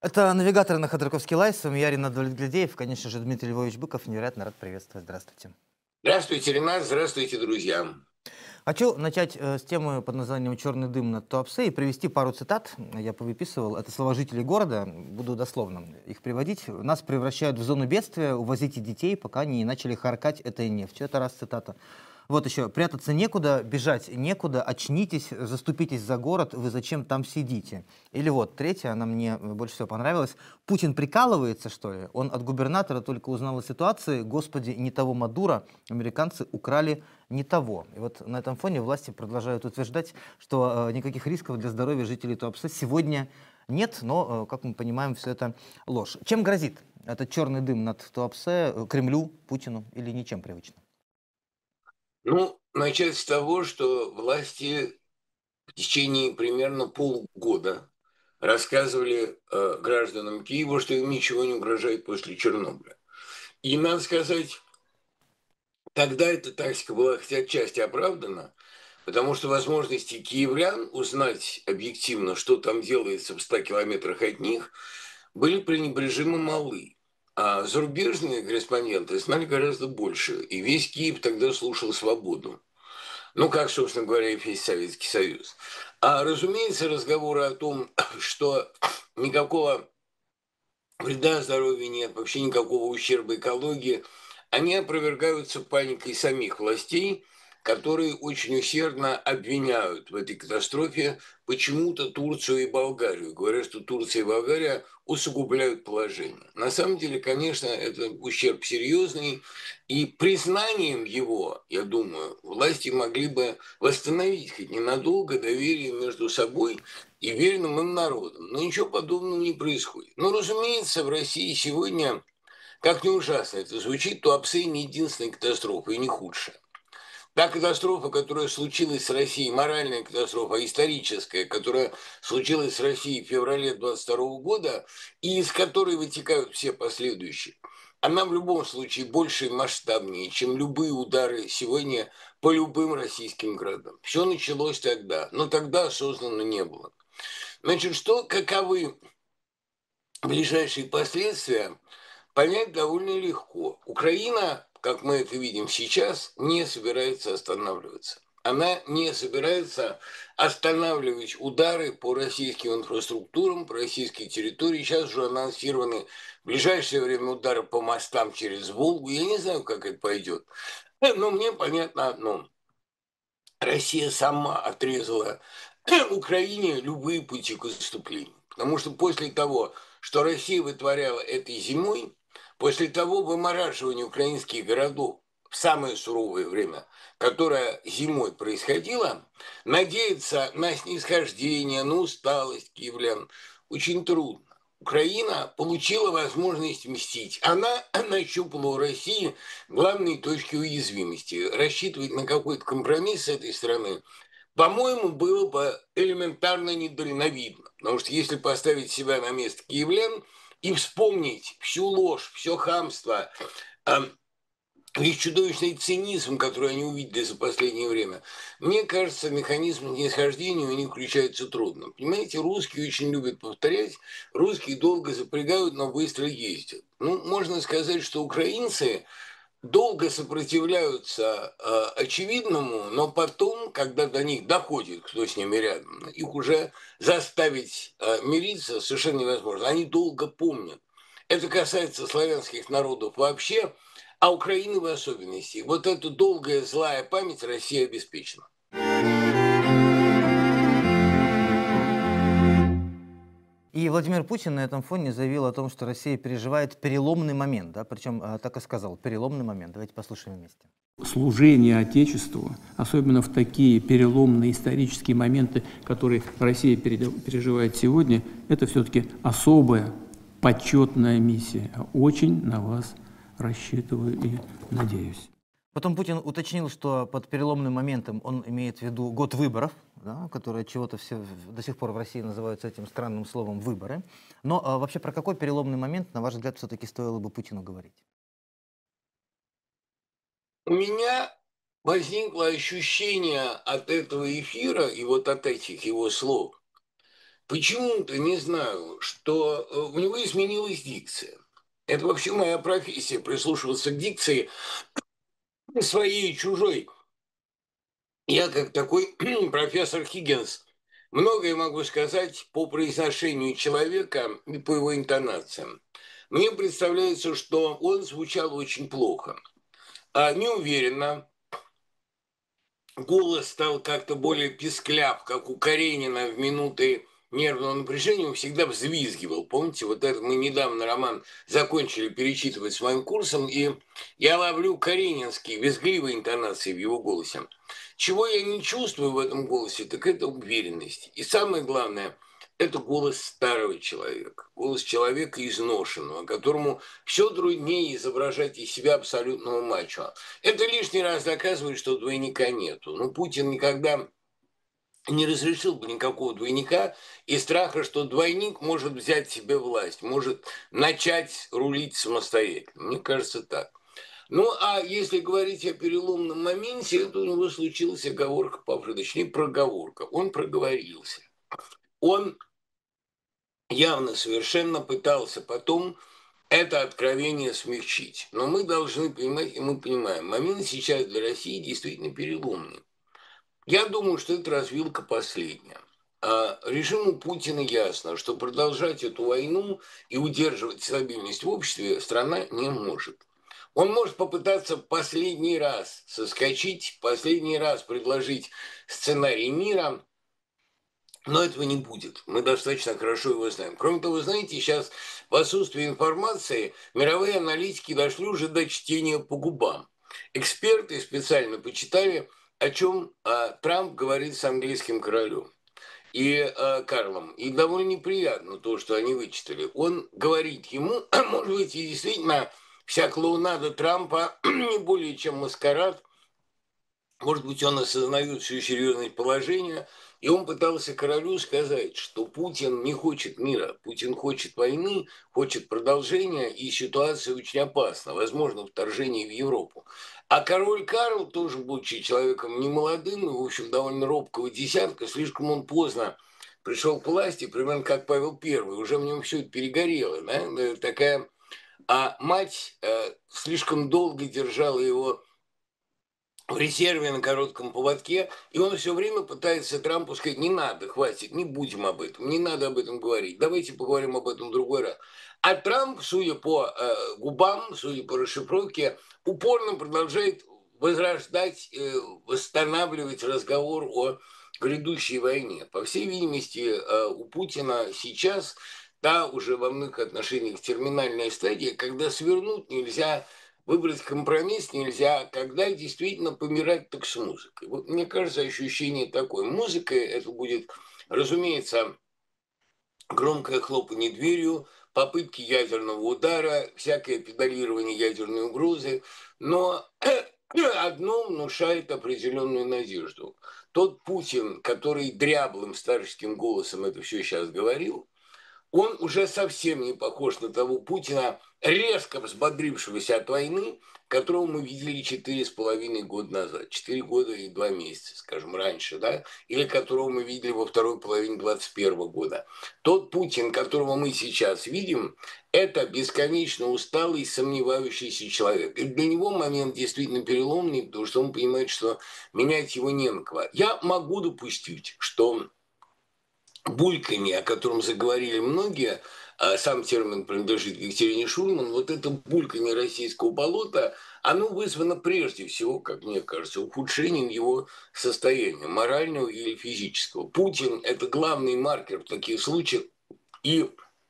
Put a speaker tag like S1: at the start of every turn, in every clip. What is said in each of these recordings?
S1: Это «Навигатор» на Ходорковский лайв. С вами я, Ринат Давлетглядеев. Конечно же, Дмитрий Львович Быков. Невероятно рад приветствовать. Здравствуйте.
S2: Здравствуйте, Ренат, здравствуйте, друзья.
S1: Хочу начать с темы под названием «Черный дым над Туапсе» и привести пару цитат. Я повыписывал. Это слова жителей города. Буду дословно их приводить. «Нас превращают в зону бедствия. Увозите детей, пока не начали харкать этой нефтью». Это раз цитата. Вот еще. «Прятаться некуда, бежать некуда. Очнитесь, заступитесь за город. Вы зачем там сидите?» Или вот третья, она мне больше всего понравилась. «Путин прикалывается, что ли? Он от губернатора только узнал о ситуации. Господи, не того Мадуро. Американцы украли не того». И вот на этом фоне власти продолжают утверждать, что никаких рисков для здоровья жителей Туапсе сегодня нет, но, как мы понимаем, все это ложь. Чем грозит этот черный дым над Туапсе Кремлю, Путину или ничем привычно?
S2: Начать с того, что власти в течение примерно полгода рассказывали гражданам Киева, что им ничего не угрожает после Чернобыля. И надо сказать, тогда эта тактика была хотя отчасти оправдана, потому что возможности киевлян узнать объективно, что там делается в 100 километрах от них, были пренебрежимо малы. А зарубежные корреспонденты знали гораздо больше, и весь Киев тогда слушал «Свободу». Ну, как, собственно говоря, и весь Советский Союз. А, разумеется, разговоры о том, что никакого вреда здоровью нет, вообще никакого ущерба экологии, они опровергаются паникой самих властей, которые очень усердно обвиняют в этой катастрофе почему-то Турцию и Болгарию. Говорят, что Турция и Болгария усугубляют положение. На самом деле, конечно, это ущерб серьезный, и признанием его, я думаю, власти могли бы восстановить хоть ненадолго доверие между собой и верным им народом. Но ничего подобного не происходит. Но, разумеется, в России сегодня, как ни ужасно это звучит, Туапсе не единственная катастрофа и не худшая. Та катастрофа, которая случилась с Россией, моральная катастрофа, историческая, которая случилась с Россией в феврале 22 года, и из которой вытекают все последующие, она в любом случае больше и масштабнее, чем любые удары сегодня по любым российским городам. Все началось тогда, но тогда осознанно не было. Значит, каковы ближайшие последствия, понять довольно легко. Украина, как мы это видим сейчас, не собирается останавливаться. Она не собирается останавливать удары по российским инфраструктурам, по российской территории. Сейчас уже анонсированы в ближайшее время удары по мостам через Волгу. Я не знаю, как это пойдет. Но мне понятно одно. Россия сама отрезала Украине любые пути к выступлению. Потому что после того, что Россия вытворяла этой зимой, после того вымораживания украинских городов в самое суровое время, которое зимой происходило, надеяться на снисхождение, на усталость киевлян очень трудно. Украина получила возможность мстить. Она нащупала у России главные точки уязвимости. Рассчитывать на какой-то компромисс с этой стороны, по-моему, было бы элементарно недальновидно. Потому что если поставить себя на место киевлян и вспомнить всю ложь, все хамство, весь чудовищный цинизм, который они увидели за последнее время, мне кажется, механизм снисхождения у них включается трудно. Понимаете, русские очень любят повторять, русские долго запрягают, но быстро ездят. Можно сказать, что украинцы долго сопротивляются очевидному, но потом, когда до них доходит, кто с ними рядом, их уже заставить мириться совершенно невозможно. Они долго помнят. Это касается славянских народов вообще, а Украины в особенности. Вот эта долгая злая память Россия обеспечена.
S1: И Владимир Путин на этом фоне заявил о том, что Россия переживает переломный момент, да, причем так и сказал, переломный момент. Давайте послушаем вместе.
S3: Служение Отечеству, особенно в такие переломные исторические моменты, которые Россия переживает сегодня, это все-таки особая, почетная миссия. Очень на вас рассчитываю и надеюсь.
S1: Потом Путин уточнил, что под переломным моментом он имеет в виду год выборов, да, которые чего-то все до сих пор в России называются этим странным словом «выборы». Но вообще про какой переломный момент, на ваш взгляд, все-таки стоило бы Путину говорить?
S2: У меня возникло ощущение от этого эфира и вот от этих его слов, почему-то, не знаю, что у него изменилась дикция. Это вообще моя профессия, прислушиваться к дикции своей и чужой. Я, как такой профессор Хиггинс, многое могу сказать по произношению человека и по его интонациям. Мне представляется, что он звучал очень плохо, неуверенно. Голос стал как-то более пискляв, как у Каренина в минуты нервного напряжения, он всегда взвизгивал. Помните, вот это мы недавно роман закончили перечитывать с моим курсом, и я ловлю каренинские визгливые интонации в его голосе. Чего я не чувствую в этом голосе, так это уверенность. И самое главное, это голос старого человека, голос человека изношенного, которому все труднее изображать из себя абсолютного мачо. Это лишний раз доказывает, что двойника нету. Но Путин никогда не разрешил бы никакого двойника из страха, что двойник может взять себе власть, может начать рулить самостоятельно. Мне кажется, так. Ну, а если говорить о переломном моменте, это у него случилась оговорка, точнее, проговорка. Он проговорился. Он явно совершенно пытался потом это откровение смягчить. Но мы должны понимать, и мы понимаем, момент сейчас для России действительно переломный. Я думаю, что это развилка последняя. Режиму Путина ясно, что продолжать эту войну и удерживать стабильность в обществе страна не может. Он может попытаться последний раз соскочить, последний раз предложить сценарий мира, но этого не будет. Мы достаточно хорошо его знаем. Кроме того, знаете, сейчас в отсутствии информации мировые аналитики дошли уже до чтения по губам. Эксперты специально почитали, о чем Трамп говорит с английским королем и Карлом. И довольно неприятно то, что они вычитали. Он говорит ему, может быть, и действительно вся клоунада Трампа не более чем маскарад. Может быть, он осознает всю серьезность положения, и он пытался королю сказать, что Путин не хочет мира, Путин хочет войны, хочет продолжения, и ситуация очень опасна, возможно, вторжение в Европу. А король Карл, тоже будучи человеком немолодым, и, в общем, довольно робкого десятка, слишком он поздно пришел к власти, примерно как Павел I, уже в нем все это перегорело. Да? Такая... А мать слишком долго держала его в резерве на коротком поводке, и он все время пытается Трампу сказать, не надо, хватит, не будем об этом, не надо об этом говорить, давайте поговорим об этом в другой раз. А Трамп, судя по губам, судя по расшифровке, упорно продолжает возрождать, восстанавливать разговор о грядущей войне. По всей видимости, у Путина сейчас та уже во многих отношениях терминальная стадия, когда свернуть нельзя, выбрать компромисс нельзя, когда действительно помирать так с музыкой. Вот мне кажется, ощущение такое. Музыка это будет, разумеется, громкое хлопанье дверью, попытки ядерного удара, всякое педалирование ядерной угрозы, но одно внушает определенную надежду. Тот Путин, который дряблым старческим голосом это все сейчас говорил, он уже совсем не похож на того Путина, резко взбодрившегося от войны, которого мы видели 4,5 года назад, 4 года и 2 месяца, скажем, раньше, да, или которого мы видели во второй половине 2021 года. Тот Путин, которого мы сейчас видим, это бесконечно усталый, сомневающийся человек. И для него момент действительно переломный, потому что он понимает, что менять его не на кого. Я могу допустить, что бульканье, о котором заговорили многие, сам термин принадлежит Екатерине Шульман, вот это бульканье российского болота, оно вызвано прежде всего, как мне кажется, ухудшением его состояния, морального или физического. Путин – это главный маркер в таких случаях, и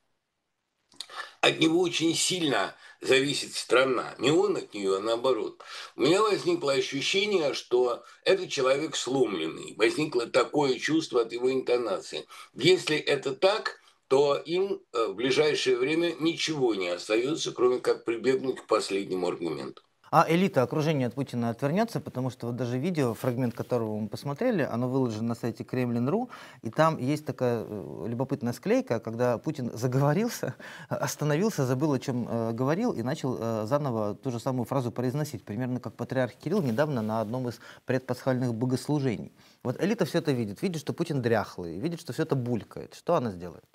S2: от него очень сильно зависит страна. Не он от нее, а наоборот. У меня возникло ощущение, что этот человек сломленный. Возникло такое чувство от его интонации. Если это так, то им в ближайшее время ничего не остается, кроме как прибегнуть к последнему аргументу.
S1: А элита, окружение от Путина отвернется, потому что вот даже видео, фрагмент которого мы посмотрели, оно выложено на сайте Кремлин.ру, и там есть такая любопытная склейка, когда Путин заговорился, остановился, забыл, о чем говорил, и начал заново ту же самую фразу произносить, примерно как патриарх Кирилл недавно на одном из предпасхальных богослужений. Вот элита все это видит, что Путин дряхлый, видит, что все это булькает. Что она сделает?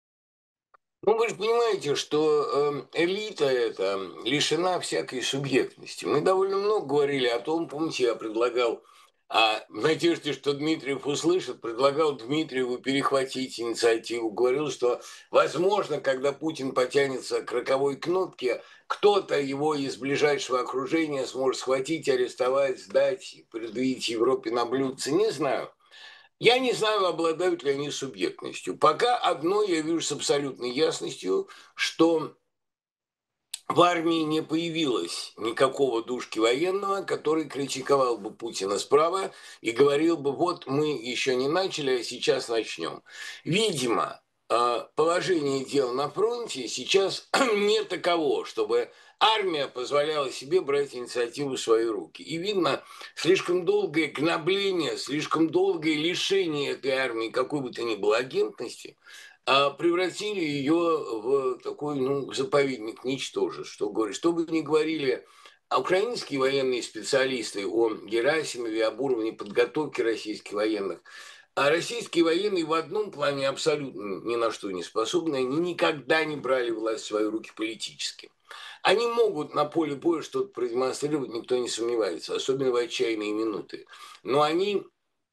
S2: Ну, вы же понимаете, что элита эта лишена всякой субъектности. Мы довольно много говорили о том, помните, я предлагал, в надежде, что Дмитриев услышит, предлагал Дмитриеву перехватить инициативу. Говорил, что, возможно, когда Путин потянется к роковой кнопке, кто-то его из ближайшего окружения сможет схватить, арестовать, сдать, предъявить Европе на блюдце. Не знаю. Я не знаю, обладают ли они субъектностью. Пока одно я вижу с абсолютной ясностью, что в армии не появилось никакого душки военного, который критиковал бы Путина справа и говорил бы, вот мы еще не начали, а сейчас начнем. Видимо, положение дел на фронте сейчас не таково, чтобы армия позволяла себе брать инициативу в свои руки. И видно, слишком долгое гнобление, слишком долгое лишение этой армии какой бы то ни было агентности превратили ее в такой, заповедник ничтожеств. Что говорит, что бы ни говорили украинские военные специалисты о Герасимове, об уровне подготовки российских военных, а российские военные в одном плане абсолютно ни на что не способны, они никогда не брали власть в свои руки политически. Они могут на поле боя что-то продемонстрировать, никто не сомневается, особенно в отчаянные минуты. Но они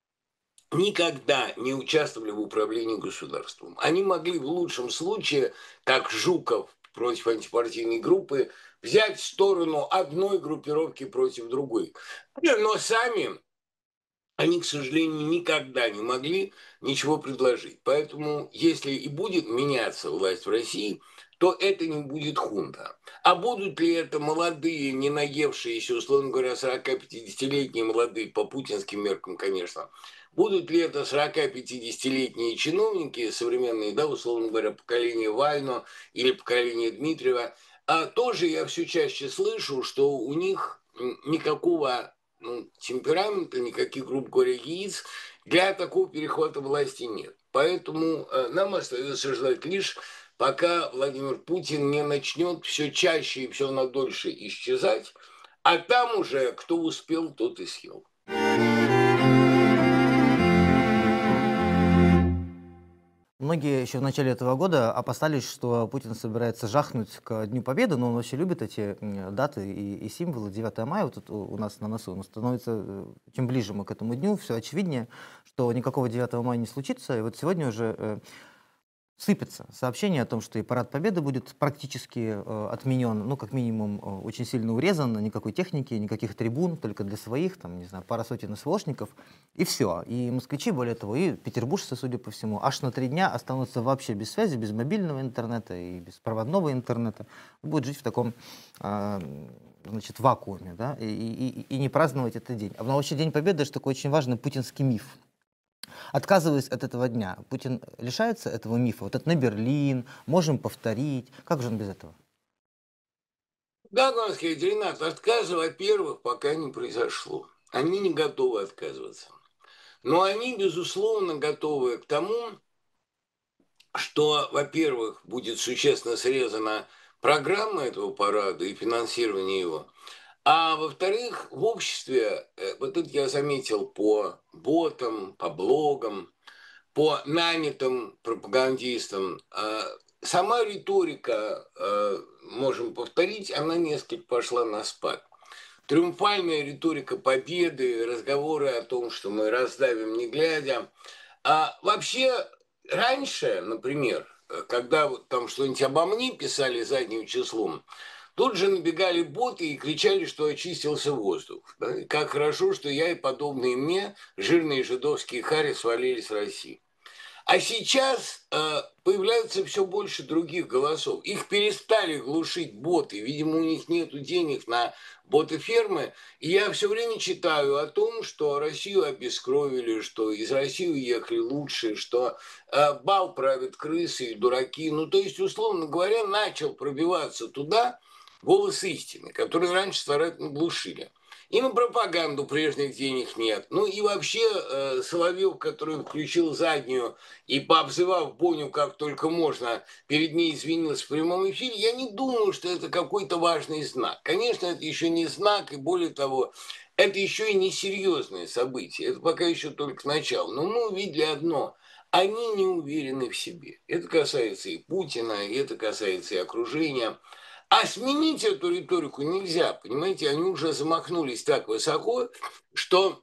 S2: никогда не участвовали в управлении государством. Они могли в лучшем случае, как Жуков против антипартийной группы, взять сторону одной группировки против другой. Но сами они, к сожалению, никогда не могли ничего предложить. Поэтому, если и будет меняться власть в России, то это не будет хунта. А будут ли это молодые, не наевшиеся, условно говоря, 40-50-летние молодые, по путинским меркам, конечно, будут ли это 40-50-летние чиновники современные, да, условно говоря, поколение Вально или поколение Дмитриева, тоже я все чаще слышу, что у них никакого темперамента, никаких, грубо говоря, яиц для такого перехвата власти нет. Поэтому нам остается ждать лишь, пока Владимир Путин не начнет все чаще и все надольше исчезать, а там уже кто успел, тот и съел.
S1: Многие еще в начале этого года опасались, что Путин собирается жахнуть к Дню Победы, но он вообще любит эти даты и символы. 9 мая вот тут у нас на носу. Но становится, чем ближе мы к этому дню, все очевиднее, что никакого 9 мая не случится. И вот сегодня уже сыпется сообщение о том, что и парад Победы будет практически отменен, ну, как минимум, очень сильно урезан, никакой техники, никаких трибун, только для своих, там, не знаю, пара сотен СВОшников, и все. И москвичи, более того, и петербуржцы, судя по всему, аж на 3 дня останутся вообще без связи, без мобильного интернета и без проводного интернета, будут жить в таком, значит, вакууме, да, и не праздновать этот день. А вообще День Победы — это такой очень важный путинский миф. Отказываясь от этого дня, Путин лишается этого мифа. Вот это на Берлин, можем повторить. Как же он без этого?
S2: Да, надо сказать, Ренат, отказа, во-первых, пока не произошло. Они не готовы отказываться. Но они, безусловно, готовы к тому, что, во-первых, будет существенно срезана программа этого парада и финансирование его, а во-вторых, в обществе, вот это я заметил по ботам, по блогам, по нанятым пропагандистам, сама риторика, можем повторить, она несколько пошла на спад. Триумфальная риторика победы, разговоры о том, что мы раздавим не глядя. А вообще раньше, например, когда вот там что-нибудь обо мне писали задним числом, тут же набегали боты и кричали, что очистился воздух. Да? И как хорошо, что я и подобные мне, жирные жидовские хари, свалились с России. А сейчас появляется все больше других голосов. Их перестали глушить боты. Видимо, у них нет денег на боты-фермы. И я все время читаю о том, что Россию обескровили, что из России уехали лучшие, что бал правят крысы и дураки. Ну, то есть, условно говоря, начал пробиваться туда голос истины, который раньше старательно глушили. И на пропаганду прежних денег нет. Ну и вообще Соловьев, который включил заднюю и, пообзывав Боню как только можно, перед ней извинился в прямом эфире, я не думаю, что это какой-то важный знак. Конечно, это еще не знак, и более того, это еще и не серьезное событие. Это пока еще только начало. Но мы увидели одно. Они не уверены в себе. Это касается и Путина, и это касается и окружения. А сменить эту риторику нельзя, понимаете, они уже замахнулись так высоко, что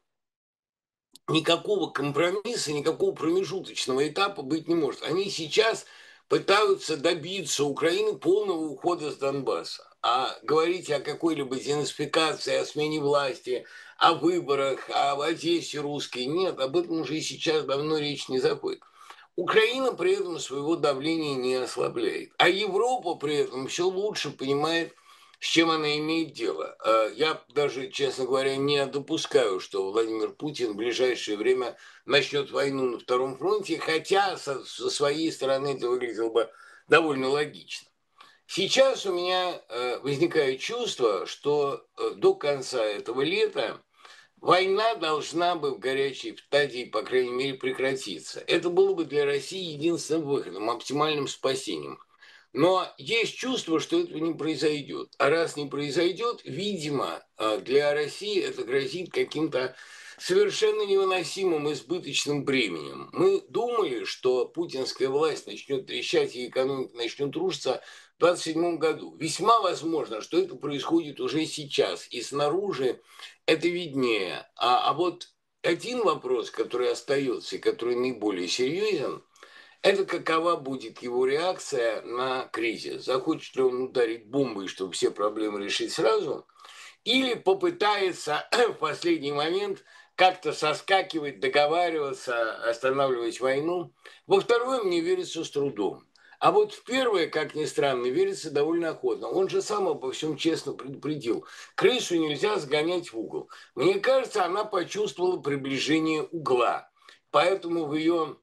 S2: никакого компромисса, никакого промежуточного этапа быть не может. Они сейчас пытаются добиться Украины полного ухода с Донбасса. А говорить о какой-либо денацификации, о смене власти, о выборах, о Одессе русской, нет, об этом уже и сейчас давно речь не заходит. Украина при этом своего давления не ослабляет. А Европа при этом все лучше понимает, с чем она имеет дело. Я даже, честно говоря, не допускаю, что Владимир Путин в ближайшее время начнет войну на Втором фронте, хотя со своей стороны это выглядело бы довольно логично. Сейчас у меня возникает чувство, что до конца этого лета война должна бы в горячей стадии, по крайней мере, прекратиться. Это было бы для России единственным выходом, оптимальным спасением. Но есть чувство, что этого не произойдет. А раз не произойдет, видимо, для России это грозит каким-то совершенно невыносимым избыточным бременем. Мы думали, что путинская власть начнет трещать и экономика начнет рушиться в 2027 году. Весьма возможно, что это происходит уже сейчас. И снаружи это виднее. А вот один вопрос, который остается и который наиболее серьезен, это какова будет его реакция на кризис. Захочет ли он ударить бомбой, чтобы все проблемы решить сразу, или попытается в последний момент как-то соскакивать, договариваться, останавливать войну. Во второе мне верится с трудом. А вот в первое, как ни странно, верится довольно охотно. Он же сам обо всем честно предупредил. Крысу нельзя сгонять в угол. Мне кажется, она почувствовала приближение угла. Поэтому в его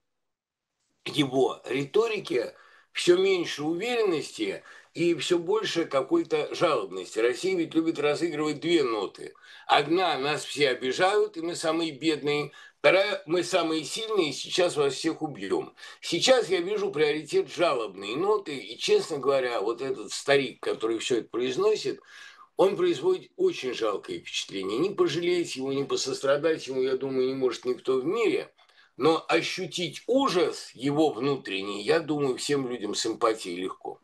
S2: риторике все меньше уверенности и все больше какой-то жалобности. Россия ведь любит разыгрывать две ноты. Одна – нас все обижают, и мы самые бедные. Вторая – мы самые сильные, и сейчас вас всех убьем. Сейчас я вижу приоритет жалобные ноты, и, честно говоря, вот этот старик, который все это произносит, он производит очень жалкое впечатление. Не пожалеть его, не посострадать ему, я думаю, не может никто в мире. Но ощутить ужас его внутренний, я думаю, всем людям с эмпатией легко.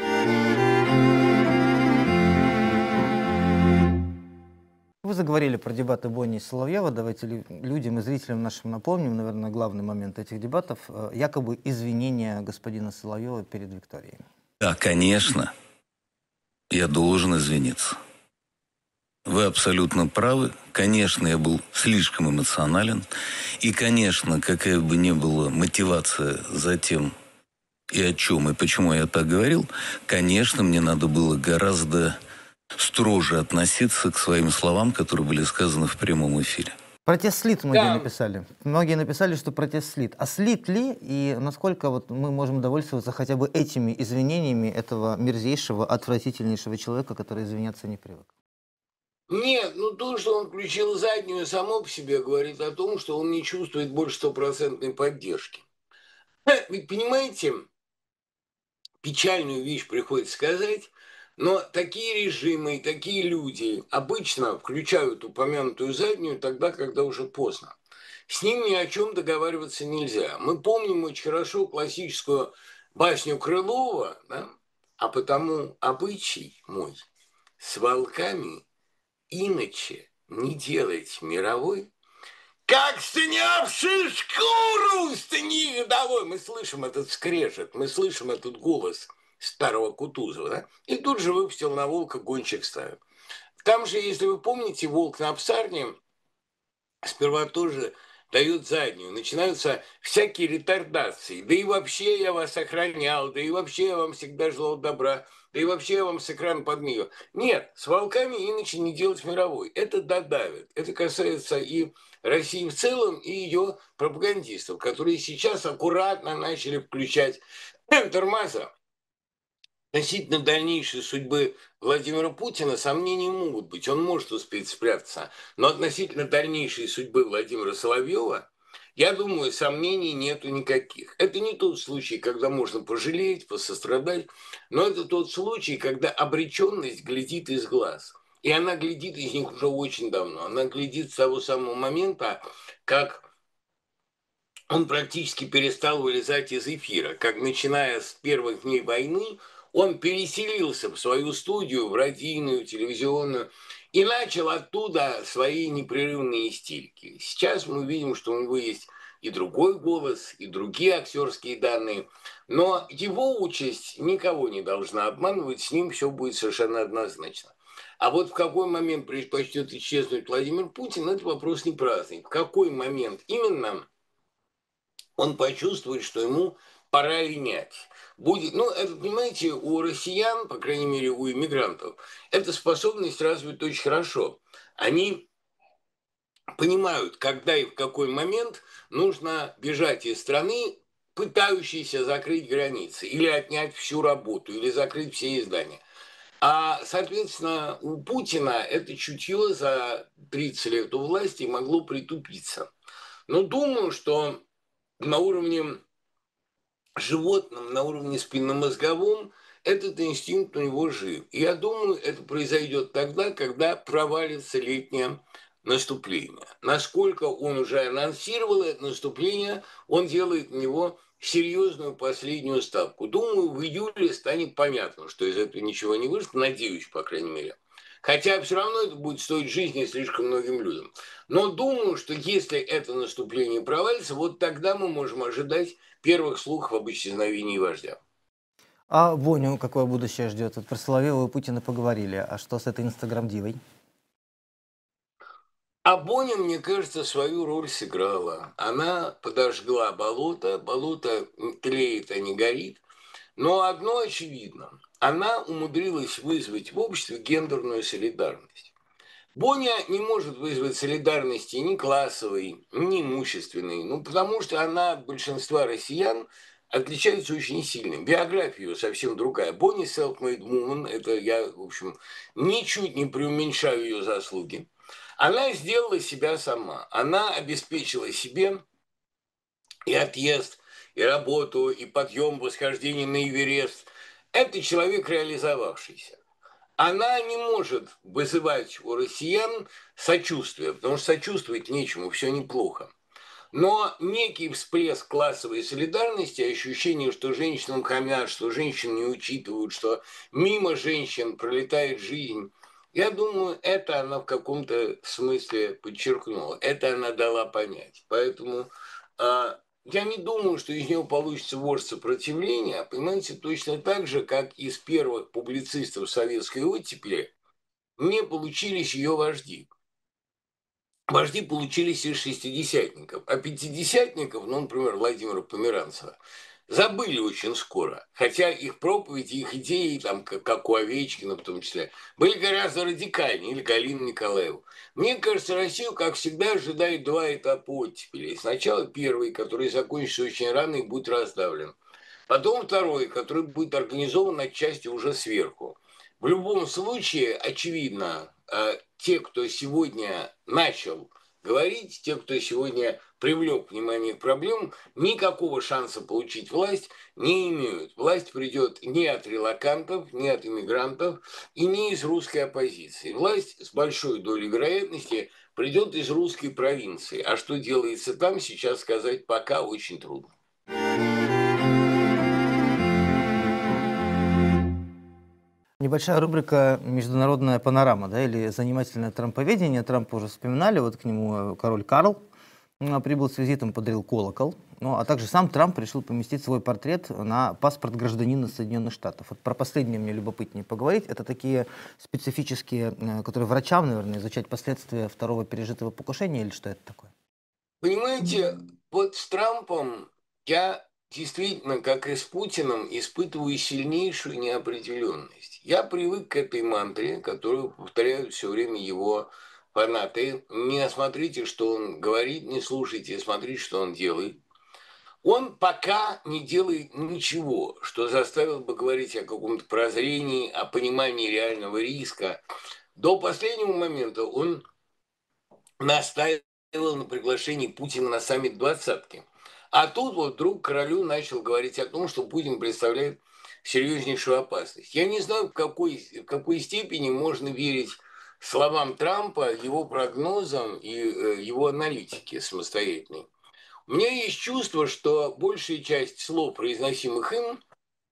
S1: Вы заговорили про дебаты Бони и Соловьева. Давайте людям и зрителям нашим напомним, наверное, главный момент этих дебатов, якобы извинения господина Соловьева перед Викторией.
S4: Да, конечно, я должен извиниться. Вы абсолютно правы. Конечно, я был слишком эмоционален. И, конечно, какая бы ни была мотивация за тем, и о чем, и почему я так говорил, конечно, мне надо было гораздо строже относиться к своим словам, которые были сказаны в прямом эфире.
S1: Протест слит многие написали. Многие написали, что протест слит. А слит ли, и насколько вот мы можем довольствоваться хотя бы этими извинениями этого мерзейшего, отвратительнейшего человека, который извиняться не привык?
S2: Нет, ну то, что он включил заднюю, само по себе говорит о том, что он не чувствует больше стопроцентной поддержки. Ведь, понимаете, печальную вещь приходится сказать, но такие режимы и такие люди обычно включают упомянутую заднюю тогда, когда уже поздно. С ним ни о чем договариваться нельзя. Мы помним очень хорошо классическую басню Крылова, да? А потому обычай мой с волками иначе не делать мировой, как снявший шкуру с них годовой. Мы слышим этот скрежет, мы слышим этот голос старого Кутузова, да? И тут же выпустил на волка гонщик стаю. Там же, если вы помните, волк на псарне сперва тоже дает заднюю. Начинаются всякие ретардации. Да и вообще я вас охранял, да и вообще я вам всегда желал добра, да и вообще я вам с экрана подмигивал. Нет, с волками иначе не делать мировой. Это додавит. Это касается и России в целом, и ее пропагандистов, которые сейчас аккуратно начали включать тормоза. Относительно дальнейшей судьбы Владимира Путина сомнений могут быть. Он может успеть спрятаться. Но относительно дальнейшей судьбы Владимира Соловьева, я думаю, сомнений нету никаких. Это не тот случай, когда можно пожалеть, посострадать, но это тот случай, когда обреченность глядит из глаз. И она глядит из них уже очень давно. Она глядит с того самого момента, как он практически перестал вылезать из эфира. Как начиная с первых дней войны, он переселился в свою студию, в радийную, телевизионную, и начал оттуда свои непрерывные истерики. Сейчас мы видим, что у него есть и другой голос, и другие актерские данные, но его участь никого не должна обманывать, с ним все будет совершенно однозначно. А вот в какой момент предпочтет исчезнуть Владимир Путин, это вопрос не праздный. В какой момент именно он почувствует, что ему пора линять. Будет, ну, это, понимаете, у россиян, по крайней мере, у иммигрантов, эта способность развита очень хорошо. Они понимают, когда и в какой момент нужно бежать из страны, пытающейся закрыть границы, или отнять всю работу, или закрыть все издания. А, соответственно, у Путина это чутье за 30 лет у власти могло притупиться. Но думаю, что на уровне животном, на уровне спинномозговом, этот инстинкт у него жив. И я думаю, это произойдет тогда, когда провалится летнее наступление. Насколько он уже анонсировал это наступление, он делает на него серьезную последнюю ставку. Думаю, в июле станет понятно, что из этого ничего не вышло, надеюсь, по крайней мере. Хотя все равно это будет стоить жизни слишком многим людям. Но думаю, что если это наступление провалится, вот тогда мы можем ожидать первых слухов об исчезновении вождя.
S1: А Боню какое будущее ждет? Вот про Соловьева и Путина поговорили. А что с этой инстаграм-дивой?
S2: А Боня, мне кажется, свою роль сыграла. Она подожгла болото, болото тлеет, а не горит. Но одно очевидно. Она умудрилась вызвать в обществе гендерную солидарность. Боня не может вызвать солидарности ни классовой, ни имущественной, ну, потому что она от большинства россиян отличается очень сильно. Биография ее совсем другая. Бонни self-made woman, это я, в общем, ничуть не преуменьшаю ее заслуги. Она сделала себя сама. Она обеспечила себе и отъезд, и работу, и подъем, восхождение на Эверест. Это человек реализовавшийся. Она не может вызывать у россиян сочувствие, потому что сочувствовать нечему, все неплохо. Но некий всплеск классовой солидарности, ощущение, что женщинам хамят, что женщин не учитывают, что мимо женщин пролетает жизнь, я думаю, это она в каком-то смысле подчеркнула, это она дала понять. Поэтому я не думаю, что из него получится вождь сопротивления, понимаете, точно так же, как из первых публицистов советской оттепели не получились ее вожди. Вожди получились из шестидесятников, а пятидесятников, ну, например, Владимира Померанцева, забыли очень скоро. Хотя их проповеди, их идеи, там, как у Овечкина в том числе, были гораздо радикальнее, или Галина Николаева. Мне кажется, Россию, как всегда, ожидает два этапа оттепели. Сначала первый, который закончится очень рано и будет раздавлен. Потом второй, который будет организован отчасти уже сверху. В любом случае, очевидно, те, кто сегодня начал говорить, те, кто сегодня привлек внимание к проблемам, никакого шанса получить власть не имеют. Власть придет не от релокантов, не от иммигрантов и не из русской оппозиции. Власть с большой долей вероятности придет из русской провинции. А что делается там, сейчас сказать пока очень трудно.
S1: Небольшая рубрика «Международная панорама», да, или «Занимательное трамповедение». Трампа уже вспоминали, вот к нему король Карл прибыл с визитом, подарил колокол. Ну, а также сам Трамп решил поместить свой портрет на паспорт гражданина Соединенных Штатов. Вот про последнее мне любопытнее поговорить. Это такие специфические, которые врачам, наверное, изучать последствия второго пережитого покушения, или что это такое?
S2: Понимаете, вот с Трампом я действительно, как и с Путиным, испытываю сильнейшую неопределенность. Я привык к этой мантре, которую повторяют все время его фанаты. Не смотрите, что он говорит, не слушайте, смотрите, что он делает. Он пока не делает ничего, что заставило бы говорить о каком-то прозрении, о понимании реального риска. До последнего момента он настаивал на приглашении Путина на саммит «двадцатки». А тут вот вдруг королю начал говорить о том, что Путин представляет серьезнейшую опасность. Я не знаю, в какой степени можно верить словам Трампа, его прогнозам и его аналитике самостоятельной. У меня есть чувство, что большая часть слов, произносимых им,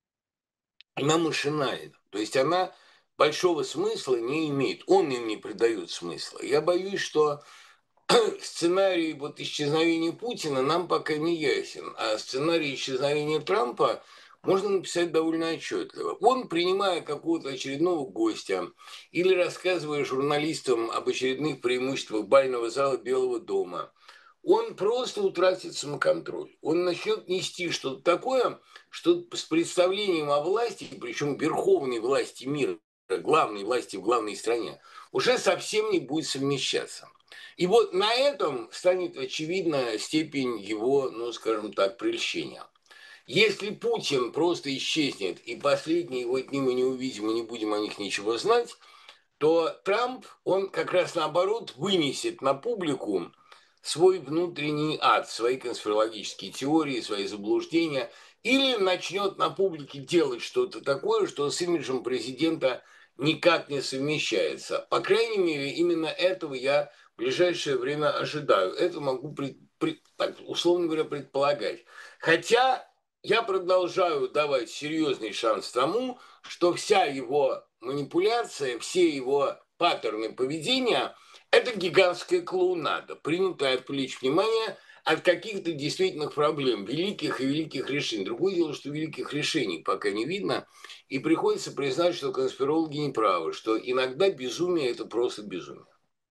S2: она машинальна. То есть она большого смысла не имеет. Он им не придает смысла. Я боюсь, что сценарий вот исчезновения Путина нам пока не ясен, а сценарий исчезновения Трампа можно написать довольно отчетливо. Он, принимая какого-то очередного гостя или рассказывая журналистам об очередных преимуществах бального зала Белого дома, он просто утратит самоконтроль. Он начнет нести что-то такое, что с представлением о власти, причем верховной власти мира, главной власти в главной стране, уже совсем не будет совмещаться. И вот на этом станет очевидна степень его, ну, скажем так, прельщения. Если Путин просто исчезнет, и последние его дни мы не увидим и не будем о них ничего знать, то Трамп, он как раз наоборот вынесет на публику свой внутренний ад, свои конспирологические теории, свои заблуждения, или начнет на публике делать что-то такое, что с имиджем президента никак не совмещается. По крайней мере, именно этого я в ближайшее время ожидаю. Это могу, так, условно говоря, предполагать. Хотя я продолжаю давать серьезный шанс тому, что вся его манипуляция, все его паттерны поведения – это гигантская клоунада, принятая отвлечь внимание от каких-то действительных проблем, великих и великих решений. Другое дело, что великих решений пока не видно, и приходится признать, что конспирологи не правы, что иногда безумие – это просто безумие.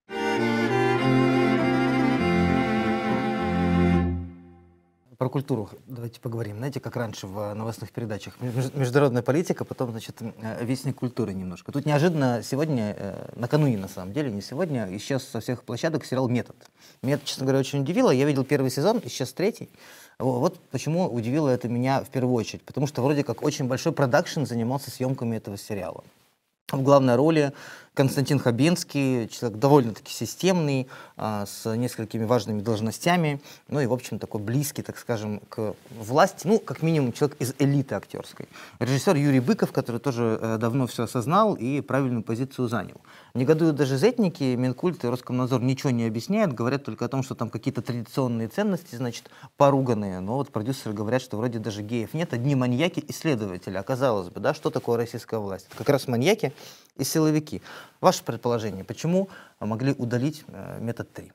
S1: Про культуру давайте поговорим. Знаете, как раньше в новостных передачах. Международная политика, потом, значит, вестник культуры немножко. Тут неожиданно сегодня, накануне на самом деле, не сегодня, исчез со всех площадок сериал «Метод». Меня это, честно говоря, очень удивило. Я видел первый сезон, исчез третий. Вот почему удивило это меня в первую очередь. Потому что вроде как очень большой продакшн занимался съемками этого сериала. В главной роли Константин Хабенский, человек довольно-таки системный, с несколькими важными должностями, ну и, в общем, такой близкий, так скажем, к власти, ну, как минимум, человек из элиты актерской. Режиссер Юрий Быков, который тоже давно все осознал и правильную позицию занял. Негодуют даже зетники, Минкульт и Роскомнадзор ничего не объясняют, говорят только о том, что там какие-то традиционные ценности, значит, поруганные, но вот продюсеры говорят, что вроде даже геев нет, одни маньяки и следователи. А казалось бы, да, что такое российская власть? Это как раз маньяки и силовики. Ваше предположение, почему могли удалить метод 3?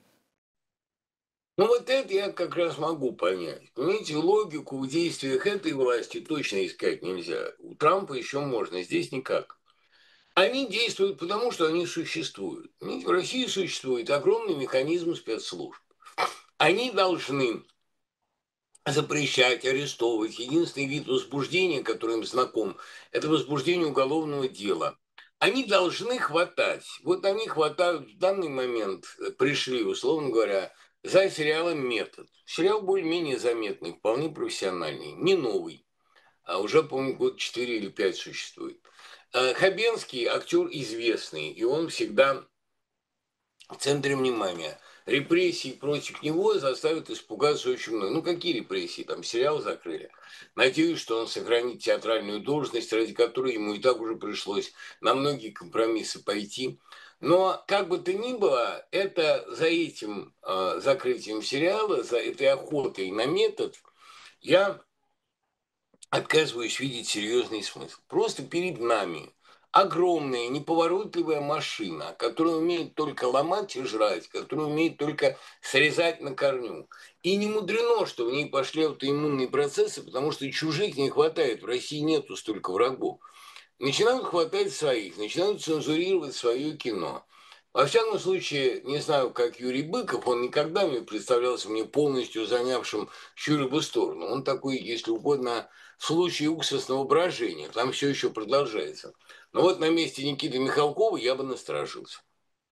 S2: Ну вот это я как раз могу понять. Понимаете, логику в действиях этой власти точно искать нельзя. У Трампа еще можно, здесь никак. Они действуют потому, что они существуют. Понимаете, в России существует огромный механизм спецслужб. Они должны запрещать, арестовывать. Единственный вид возбуждения, который им знаком, это возбуждение уголовного дела. Они должны хватать. Вот они хватают в данный момент, пришли, условно говоря, за сериалом «Метод». Сериал более-менее заметный, вполне профессиональный, не новый. А уже, по-моему, год 4 или 5 существует. Хабенский актер известный, и он всегда в центре внимания. Репрессии против него заставят испугаться очень много. Ну, какие репрессии? Там сериал закрыли. Надеюсь, что он сохранит театральную должность, ради которой ему и так уже пришлось на многие компромиссы пойти. Но, как бы то ни было, это за этим закрытием сериала, за этой охотой на метод, я отказываюсь видеть серьезный смысл. Просто перед нами огромная неповоротливая машина, которая умеет только ломать и жрать, которая умеет только срезать на корню. И не мудрено, что в ней пошли аутоиммунные процессы, потому что чужих не хватает, в России нету столько врагов. Начинают хватать своих, начинают цензурировать свое кино. Во всяком случае, не знаю, как Юрий Быков, он никогда не представлялся мне полностью занявшим чью-либо сторону. Он такой, если угодно, в случае уксусного брожения. Там все еще продолжается. Но вот на месте Никиты Михалкова я бы насторожился.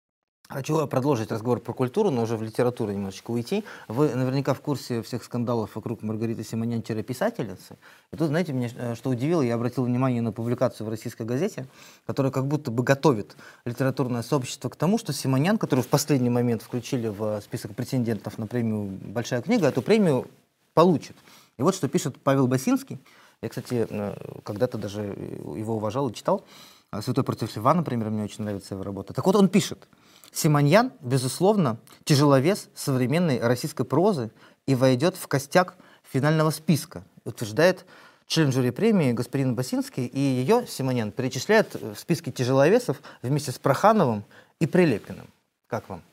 S1: Хочу продолжить разговор про культуру, но уже в литературу немножечко уйти. Вы наверняка в курсе всех скандалов вокруг Маргариты Симонян-писательницы. И тут, знаете, меня что удивило, я обратил внимание на публикацию в российской газете, которая как будто бы готовит литературное сообщество к тому, что Симонян, которую в последний момент включили в список претендентов на премию «Большая книга», эту премию получит. И вот что пишет Павел Басинский. Я, кстати, когда-то даже его уважал и читал. «Святой против льва», например, мне очень нравится его работа. Так вот, он пишет: Симоньян, безусловно, тяжеловес современной российской прозы и войдет в костяк финального списка, утверждает член жюри премии господин Басинский, и ее Симоньян перечисляет в списке тяжеловесов вместе с Прохановым и Прилепиным. Как вам?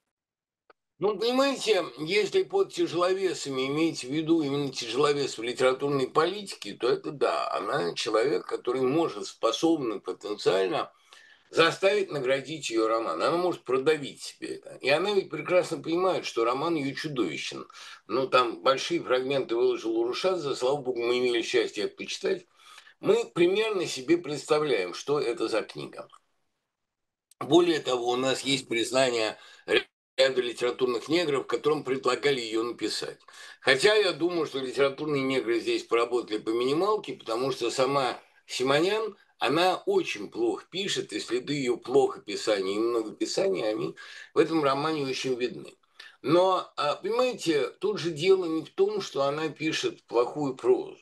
S2: Ну, понимаете, если под тяжеловесами имеете в виду именно тяжеловес в литературной политике, то это да, она человек, который может, способен потенциально заставить наградить ее роман. Она может продавить себе это. И она ведь прекрасно понимает, что роман ее чудовищен. Ну, там большие фрагменты выложил Урушадзе, слава богу, мы имели счастье это почитать. Мы примерно себе представляем, что это за книга. Более того, у нас есть признание ряда литературных негров, которым предлагали ее написать. Хотя я думаю, что литературные негры здесь поработали по минималке, потому что сама Симонян, она очень плохо пишет, и следы ее плохописания и многописания, они в этом романе очень видны. Но, понимаете, тут же дело не в том, что она пишет плохую прозу.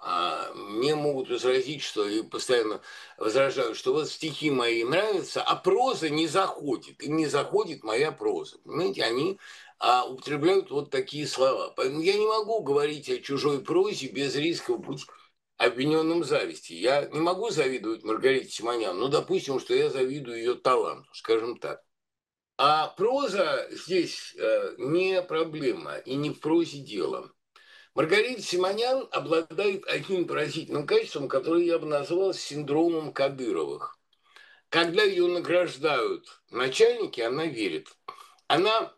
S2: Мне могут возразить, что и постоянно возражают, что вот стихи мои нравятся, а проза не заходит. Им не заходит моя проза. Понимаете, они употребляют вот такие слова. Поэтому я не могу говорить о чужой прозе без риска быть обвиненным в зависти. Я не могу завидовать Маргарите Симонян, но допустим, что я завидую ее таланту, скажем так. А проза здесь не проблема и не в прозе дело. Маргарита Симонян обладает одним поразительным качеством, которое я бы назвал синдромом Кадыровых. Когда ее награждают начальники, она верит. Она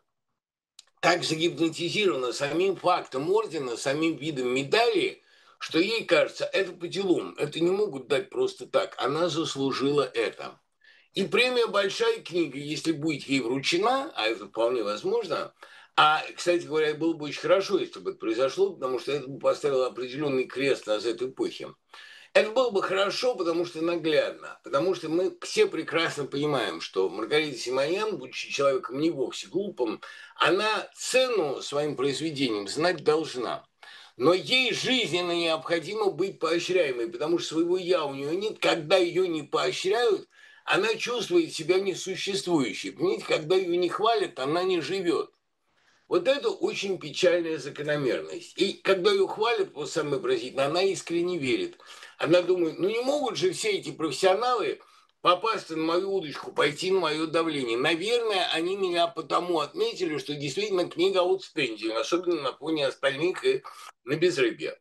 S2: так загипнотизирована самим фактом ордена, самим видом медали, что ей кажется, это по делам, это не могут дать просто так. Она заслужила это. И премия «Большая книга», если будет ей вручена, а это вполне возможно, кстати говоря, было бы очень хорошо, если бы это произошло, потому что это бы поставило определенный крест на этой эпохе. Это было бы хорошо, потому что наглядно, потому что мы все прекрасно понимаем, что Маргарита Симонян, будучи человеком не вовсе глупым, она цену своим произведениям знать должна. Но ей жизненно необходимо быть поощряемой, потому что своего «я» у нее нет. Когда ее не поощряют, она чувствует себя несуществующей. Понимаете, когда ее не хвалят, она не живет. Вот это очень печальная закономерность. И когда ее хвалят, вот самое поразительное, она искренне верит. Она думает, ну не могут же все эти профессионалы попасть на мою удочку, пойти на мое давление. Наверное, они меня потому отметили, что действительно книга outstanding, особенно на фоне остальных и на безрыбье.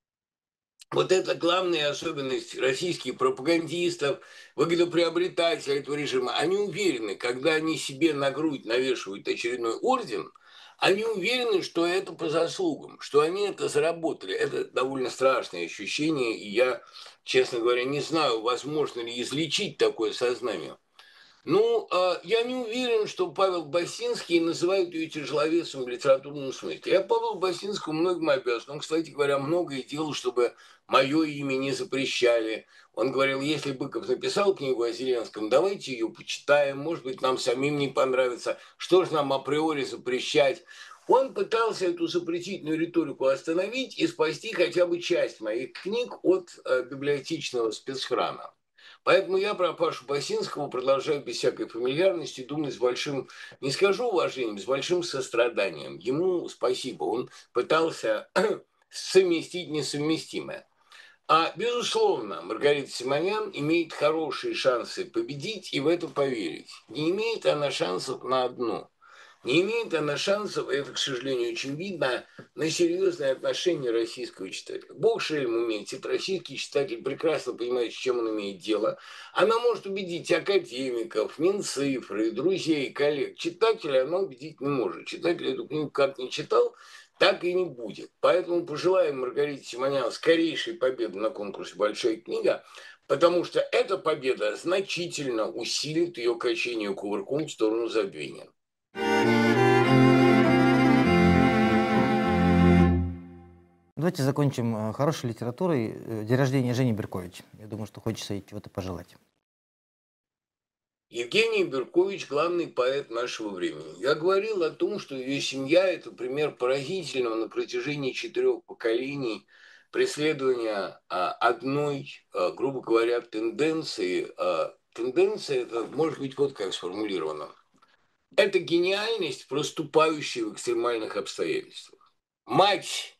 S2: Вот это главная особенность российских пропагандистов, выгодоприобретателей этого режима. Они уверены, когда они себе на грудь навешивают очередной орден, они уверены, что это по заслугам, что они это заработали. Это довольно страшное ощущение, и я, честно говоря, не знаю, возможно ли излечить такое сознание. Ну, я не уверен, что Павел Басинский называют ее тяжеловесом в литературном смысле. Я Павлу Басинскому многим обязан. Он, кстати говоря, многое делал, чтобы мое имя не запрещали. Он говорил, если Быков написал книгу о Зеленском, давайте ее почитаем, может быть, нам самим не понравится. Что же нам априори запрещать? Он пытался эту запретительную риторику остановить и спасти хотя бы часть моих книг от библиотечного спецхрана. Поэтому я про Пашу Басинского продолжаю без всякой фамильярности думать с большим, не скажу уважением, с большим состраданием. Ему спасибо, он пытался совместить несовместимое. Безусловно, Маргарита Симонян имеет хорошие шансы победить и в это поверить. Не имеет она шансов на одно. Не имеет она шансов, это, к сожалению, очень видно, на серьезное отношение российского читателя. Бог шельм умеет, российский читатель прекрасно понимает, с чем он имеет дело. Она может убедить академиков, Минцифры, друзей, коллег. Читателя она убедить не может. Читатель эту книгу как не читал, так и не будет. Поэтому пожелаем Маргарите Симонян скорейшей победы на конкурсе «Большая книга». потому что эта победа значительно усилит ее качение кувырком в сторону забвения.
S1: Давайте закончим хорошей литературой. День рождения Жени Беркович. Я думаю, что хочется ей чего-то пожелать.
S2: Евгения Беркович – главный поэт нашего времени. Я говорил о том, что ее семья – это пример поразительного на протяжении 4 поколений преследования одной, грубо говоря, тенденции. Тенденция – это может быть вот как сформулировано. Это гениальность, проступающая в экстремальных обстоятельствах. Мать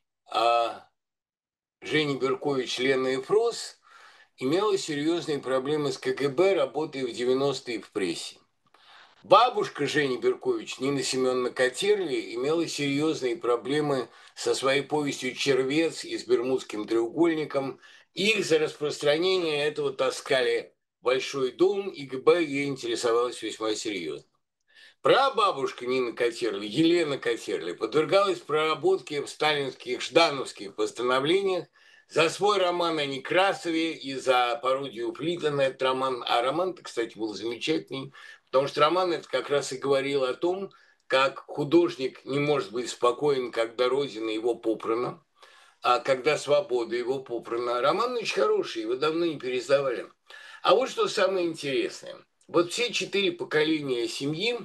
S2: Жени Беркович, Лена Ефрос, имела серьезные проблемы с КГБ, работая в 90-е в прессе. Бабушка Жени Беркович, Нина Семеновна Котерли, имела серьезные проблемы со своей повестью «Червец» и с Бермудским треугольником. Их за распространение этого таскали в Большой дом, и ГБ ей интересовалась весьма серьезно. Прабабушка Нины Котерли, Елена Котерли, подвергалась проработке в сталинских ждановских постановлениях за свой роман о Некрасове и за пародию Флита на этот роман. А роман-то, кстати, был замечательный, потому что роман это как раз и говорил о том, как художник не может быть спокоен, когда Родина его попрана, а когда свобода его попрана. Роман очень хороший, его давно не переиздавали. А вот что самое интересное. Вот все 4 поколения семьи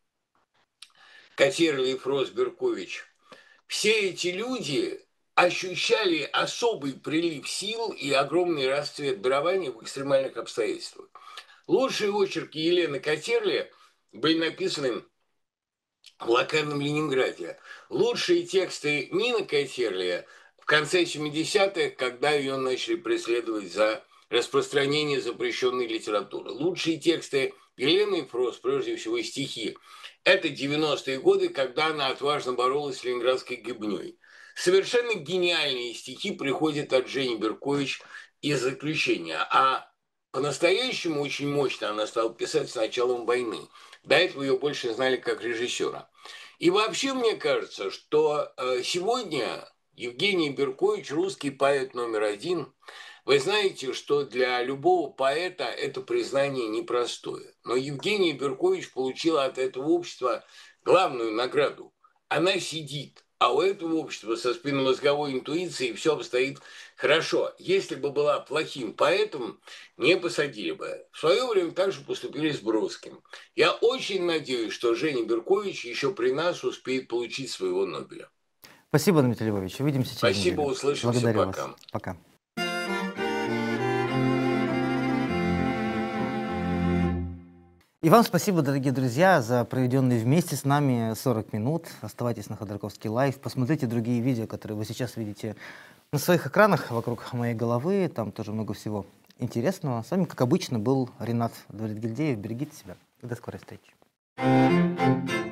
S2: Котерли, Ефрос, Беркович, все эти люди ощущали особый прилив сил и огромный расцвет дарования в экстремальных обстоятельствах. Лучшие очерки Елены Котерли были написаны в блокадном Ленинграде. Лучшие тексты Нины Котерли в конце 70-х, когда ее начали преследовать за распространение запрещенной литературы. Лучшие тексты Елены Ефрос, прежде всего стихи, это 90-е годы, когда она отважно боролась с ленинградской гибней. Совершенно гениальные стихи приходят от Жени Беркович из заключения. А по-настоящему очень мощно она стала писать с началом войны. До этого ее больше знали как режиссера. И вообще мне кажется, что сегодня Евгений Беркович русский поэт номер 1. Вы знаете, что для любого поэта это признание непростое. Но Евгения Беркович получила от этого общества главную награду. Она сидит, а у этого общества со спинномозговой интуицией все обстоит хорошо. Если бы была плохим поэтом, не посадили бы. В свое время также поступили с Бродским. Я очень надеюсь, что Женя Беркович еще при нас успеет получить своего Нобеля.
S1: Спасибо, Дмитрий Львович. Увидимся через
S2: Спасибо,
S1: неделю.
S2: услышимся,
S1: Благодарю
S2: пока.
S1: вас. Пока. И вам спасибо, дорогие друзья, за проведенные вместе с нами 40 минут. Оставайтесь на Ходорковский лайв, посмотрите другие видео, которые вы сейчас видите на своих экранах вокруг моей головы. Там тоже много всего интересного. С вами, как обычно, был Ренат Давлетгильдеев. Берегите себя и до скорой встречи.